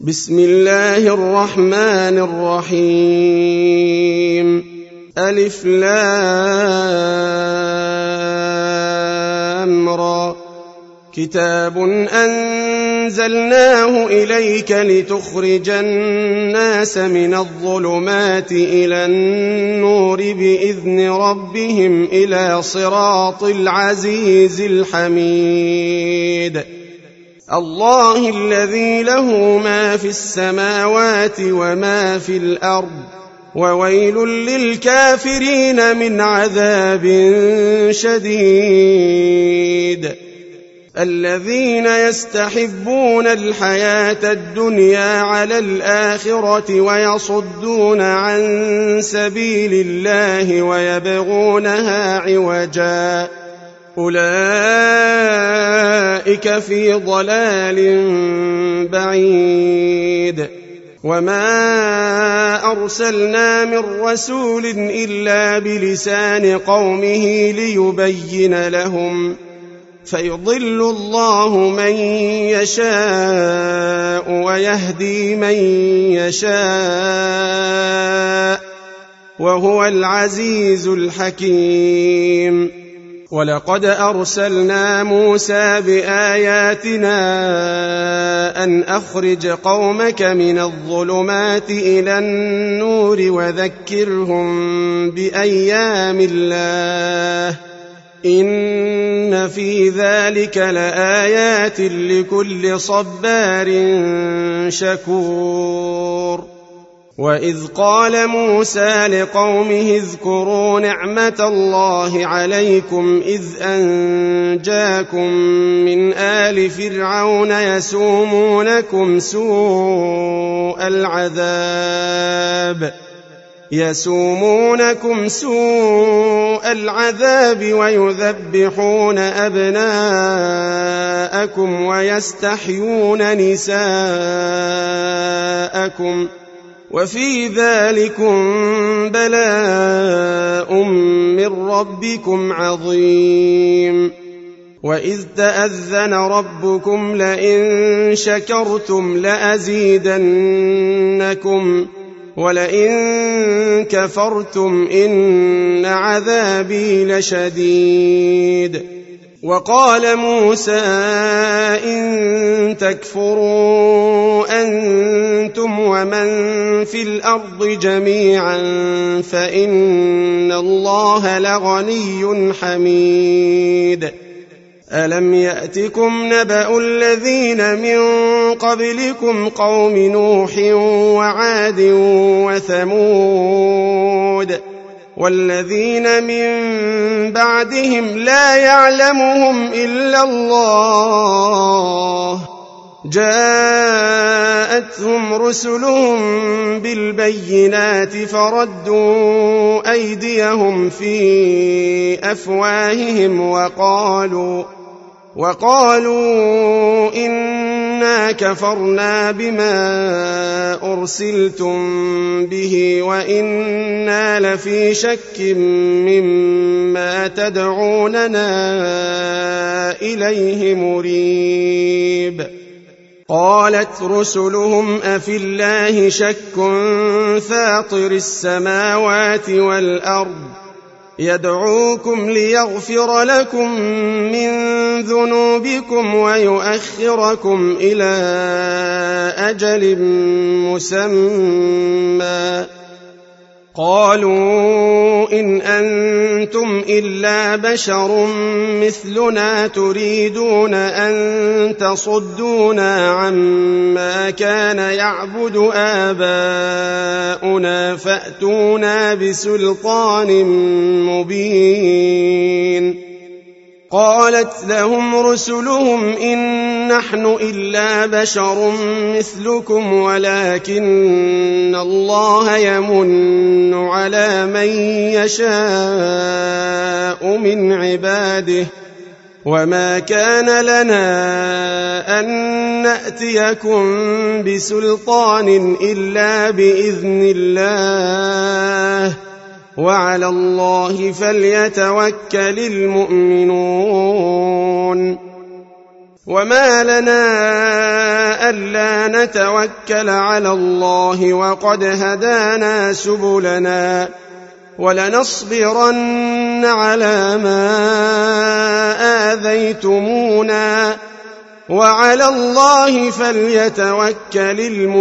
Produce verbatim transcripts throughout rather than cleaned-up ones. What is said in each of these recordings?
بسم الله الرحمن الرحيم ألف لام را كتاب أنزلناه إليك لتخرج الناس من الظلمات إلى النور بإذن ربهم إلى صراط العزيز الحميد الله الذي له ما في السماوات وما في الأرض وويل للكافرين من عذاب شديد الذين يستحبون الحياة الدنيا على الآخرة ويصدون عن سبيل الله ويبغونها عوجا أولئك في ضلال بعيد وما أرسلنا من رسول إلا بلسان قومه ليبين لهم فيضل الله من يشاء ويهدي من يشاء وهو العزيز الحكيم ولقد أرسلنا موسى بآياتنا أن أخرج قومك من الظلمات إلى النور وذكرهم بأيام الله إن في ذلك لآيات لكل صبار شكور وإذ قال موسى لقومه اذكروا نعمة الله عليكم إذ أنجاكم من آل فرعون يسومونكم سوء العذاب يسومونكم سوء العذاب ويذبحون أبناءكم ويستحيون نساءكم وفي ذلكم بلاء من ربكم عظيم وإذ تأذن ربكم لئن شكرتم لأزيدنكم ولئن كفرتم إن عذابي لشديد وقال موسى إن تكفروا أنتم ومن في الأرض جميعا فإن الله لغني حميد ألم يأتكم نبأ الذين من قبلكم قوم نوح وعاد وثمود والذين من بعدهم لا يعلمهم إلا الله جاءتهم رسلهم بالبينات فردوا أيديهم في أفواههم وقالوا وقالوا إنا كفرنا بما أرسلتم به وإنا لفي شك مما تدعوننا إليه مريب قالت رسلهم أفي الله شك فاطر السماوات والأرض يدعوكم ليغفر لكم من ذنوبكم ويؤخركم إلى أجل مسمى قالوا إن أنتم إلا بشر مثلنا تريدون أن تصدونا عما كان يعبد آباؤنا فأتونا بسلطان مبين قالت لهم رسلهم إن نحن إلا بشر مثلكم ولكن الله يمن على من يشاء من عباده وما كان لنا أن نأتيكم بسلطان إلا بإذن الله وعلى الله فليتوكل المؤمنون وما لنا ألا نتوكل على الله وقد هدانا سبلنا ولنصبرن على ما آذيتمونا وعلى الله فليتوكل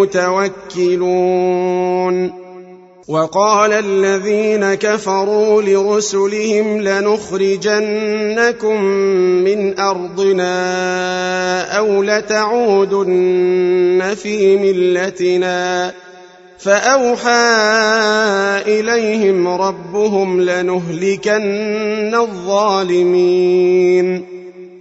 المتوكلون. وقال الذين كفروا لرسلهم لنخرجنكم من أرضنا أو لتعودن في ملتنا فأوحى إليهم ربهم لنهلكن الظالمين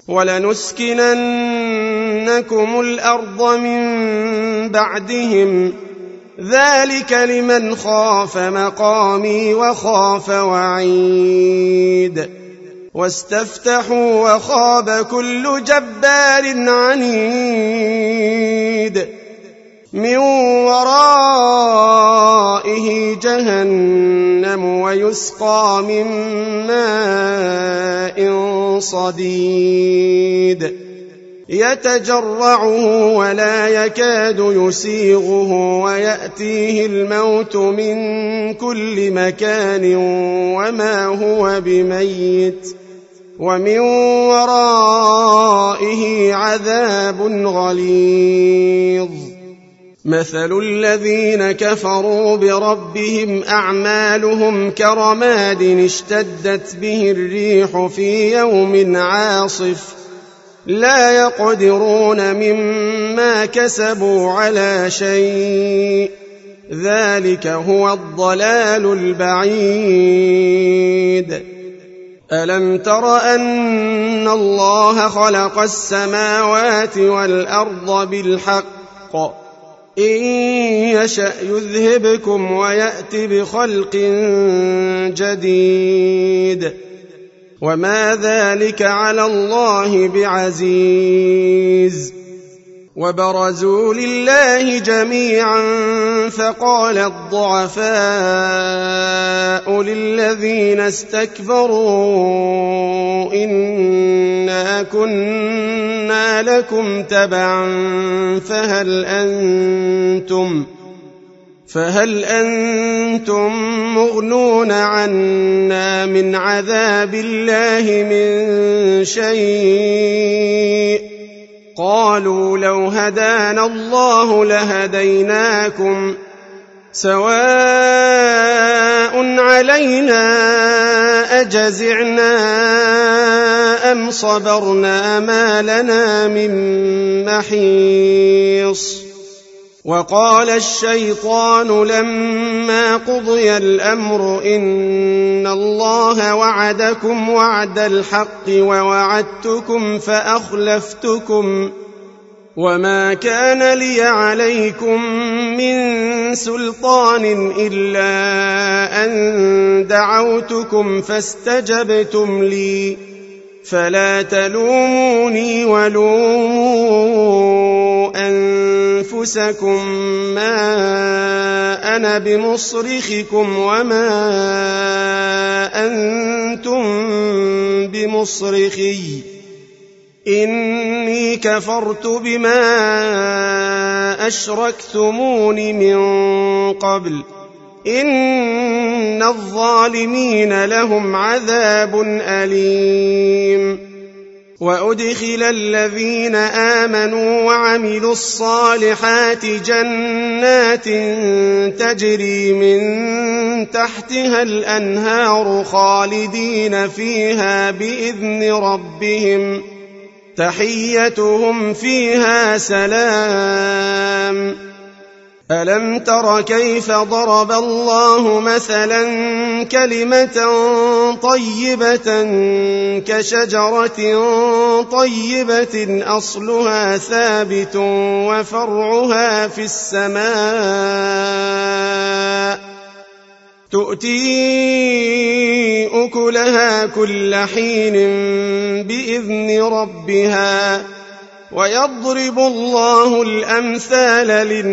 ولنسكننكم الأرض من بعدهم ذلك لمن خاف مقامي وخاف وعيد. واستفتحوا وخاب كل جبار عنيد من ورائه جهنم ويسقى من ماء صديد يتجرعه ولا يكاد يسيغه ويأتيه الموت من كل مكان وما هو بميت ومن ورائه عذاب غليظ. مثل الذين كفروا بربهم أعمالهم كرماد اشتدت به الريح في يوم عاصف لا يقدرون مما كسبوا على شيء ذلك هو الضلال البعيد. ألم تر أن الله خلق السماوات والأرض بالحق إن يشأ يذهبكم ويأت بخلق جديد وما ذلك على الله بعزيز. وبرزوا لله جميعا فقال الضعفاء للذين استكبروا إنا كنا لكم تبعا فهل أنتم فهل أنتم مغنون عنا من عذاب الله من شيء قالوا لو هدانا الله لهديناكم سواء علينا أجزعنا أم صبرنا ما لنا من محيص. وقال الشيطان لما قضي الأمر إن الله وعدكم وعد الحق ووعدتكم فأخلفتكم وما كان لي عليكم من سلطان إلا أن دعوتكم فاستجبتم لي فلا تلوموني ولوموا أنفسكم ما أنا بمصرخكم وما أنتم بمصرخي إني كفرت بما أشركتمون من قبل إن الظالمين لهم عذاب أليم. وأدخل الذين آمنوا وعملوا الصالحات جنات تجري من تحتها الأنهار خالدين فيها بإذن ربهم تحيتهم فيها سلام. ألم تر كيف ضرب الله مثلا كلمة طيبة كشجرة طيبة أصلها ثابت وفرعها في السماء تؤتي أكلها كل حين بإذن ربها ويضرب الله الأمثال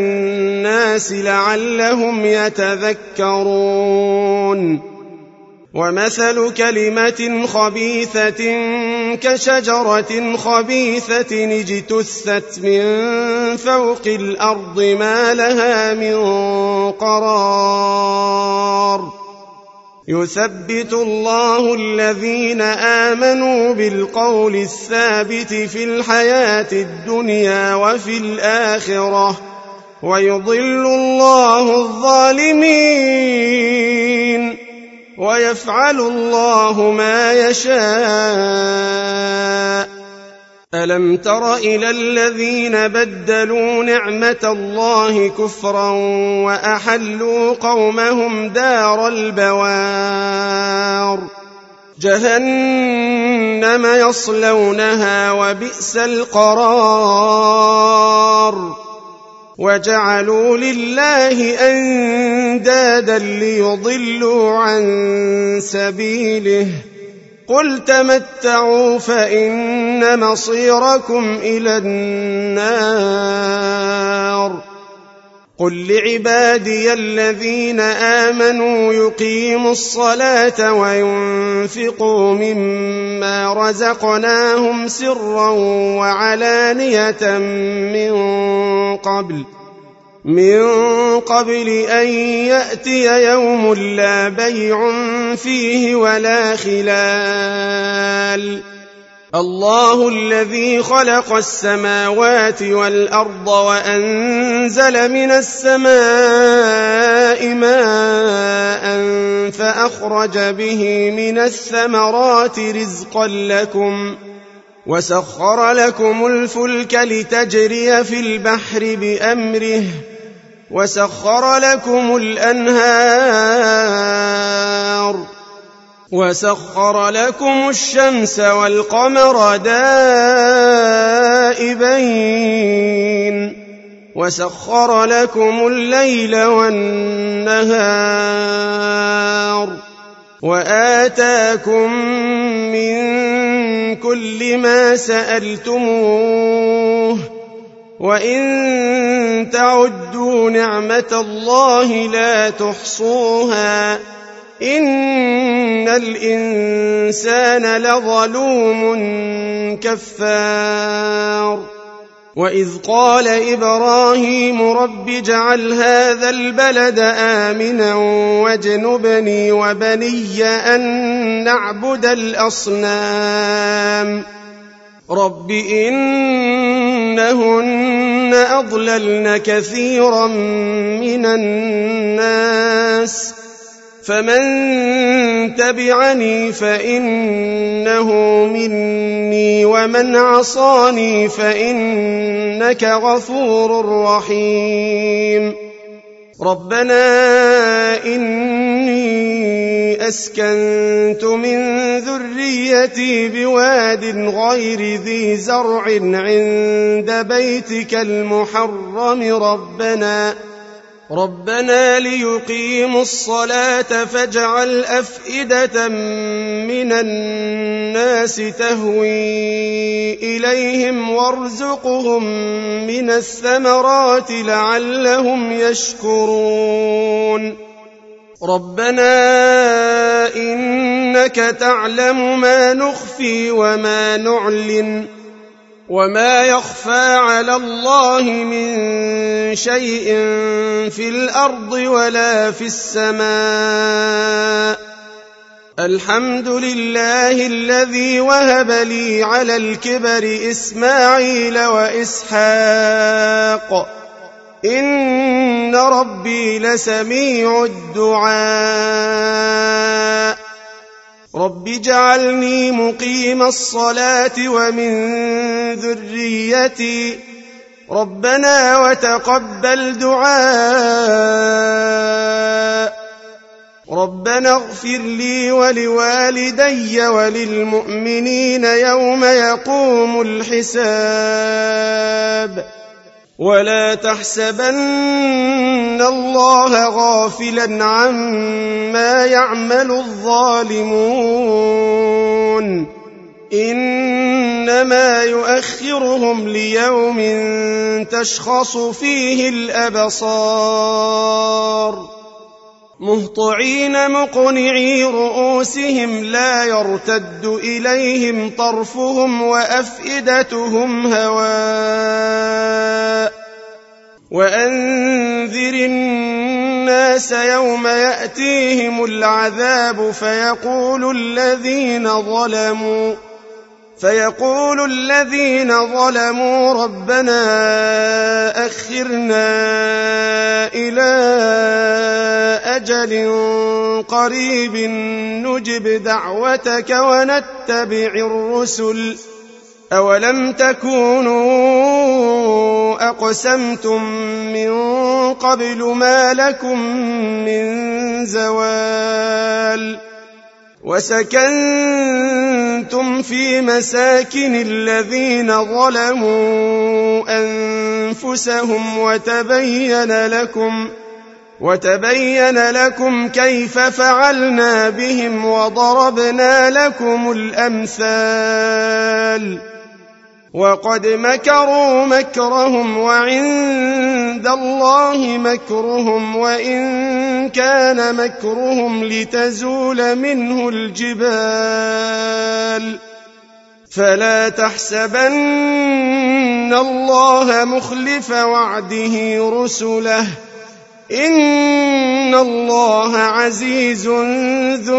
للناس لعلهم يتذكرون. ومثل كلمة خبيثة كشجرة خبيثة اجتثت من فوق الأرض ما لها من قرار يثبت الله الذين آمنوا بالقول الثابت في الحياة الدنيا وفي الآخرة ويضل الله الظالمين ويفعل الله ما يشاء. ألم تر إلى الذين بدلوا نعمة الله كفرا وأحلوا قومهم دار البوار جهنم يصلونها وبئس القرار وجعلوا لله أندادا ليضلوا عن سبيله قل تمتعوا فإن مصيركم إلى النار قل لعبادي الذين آمنوا يقيموا الصلاة وينفقوا مما رزقناهم سرا وعلانية من قبل من قبل أن يأتي يوم لا بيع فيه ولا خلال الله الذي خلق السماوات والأرض وأنزل من السماء ماء فأخرج به من الثمرات رزقا لكم وسخر لكم الفلك لتجري في البحر بأمره وسخر لكم الأنهار وسخر لكم الشمس والقمر دائبين وسخر لكم الليل والنهار وآتاكم من كل ما سألتموه وإن تعدوا نعمة الله لا تحصوها إن الإنسان لظلوم كفار وإذ قال إبراهيم رب اجعل هذا البلد آمنا واجنبني وبني أن نعبد الأصنام رب إنهن أضللن كثيرا من الناس فمن تبعني فإنه مني ومن عصاني فإنك غفور رحيم ربنا إني أسكنت من ذريتي بواد غير ذي زرع عند بيتك المحرم ربنا ربنا ليقيموا الصلاة فاجعل أفئدة من الناس تهوي إليهم وارزقهم من الثمرات لعلهم يشكرون ربنا إنك تعلم ما نخفي وما نعلن وما يخفى على الله من شيء في الأرض ولا في السماء الحمد لله الذي وهب لي على الكبر إسماعيل وإسحاق إن ربي لسميع الدعاء رب اجعلني مقيم الصلاة ومن ذريتي ربنا وتقبل دعاء ربنا اغفر لي ولوالدي وللمؤمنين يوم يقوم الحساب ولا تحسبن الله غافلا عما يعمل الظالمون إنما يؤخرهم ليوم تشخص فيه الأبصار مهطعين مقنعي رؤوسهم لا يرتد إليهم طرفهم وأفئدتهم هواء وأنذر الناس يوم يأتيهم العذاب فيقول الذين ظلموا فيقول الذين ظلموا ربنا أخرنا إلى أجل قريب نجب دعوتك ونتبع الرسل أولم تكونوا أقسمتم من قبل ما لكم من زوال وسكنتم في مساكن الذين ظلموا أنفسهم وتبين لكم وتبين لكم كيف فعلنا بهم وضربنا لكم الأمثال وقد مكروا مكرهم وعند الله مكرهم وإن كان مكرهم لتزول منه الجبال فلا تحسبن الله مخلف وعده رسله إن الله عزيز ذو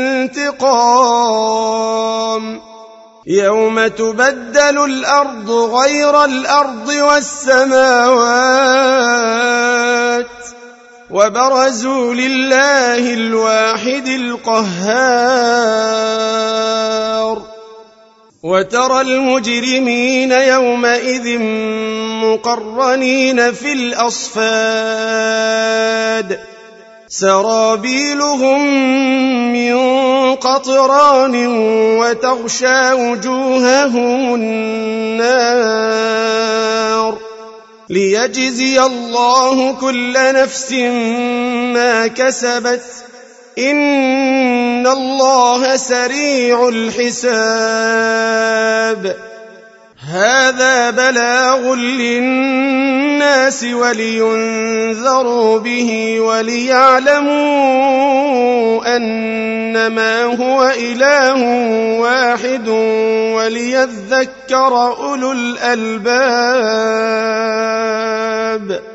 انتقام يوم تبدل الأرض غير الأرض والسماوات وبرزوا لله الواحد القهار وترى المجرمين يومئذ مقرنين في الأصفاد سرابيلهم من قطران وتغشى وجوههم النار ليجزي الله كل نفس ما كسبت إن الله سريع الحساب هذا بلاغ للناس ولينذروا به وليعلموا أنما هو إله واحد وليذكر أولو الألباب